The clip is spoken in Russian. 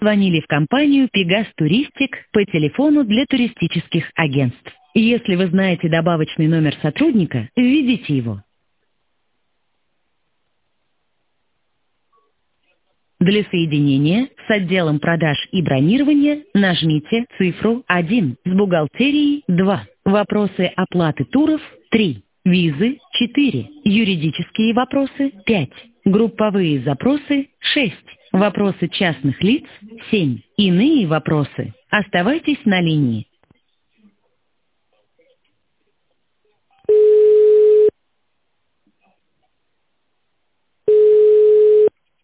Звонили в компанию «Пегас Туристик» по телефону для туристических агентств. Если вы знаете добавочный номер сотрудника, введите его. Для соединения с отделом продаж и бронирования нажмите цифру 1, с бухгалтерией 2, вопросы оплаты туров 3, визы 4, юридические вопросы 5, групповые запросы 6, вопросы частных лиц 7, иные вопросы. Оставайтесь на линии.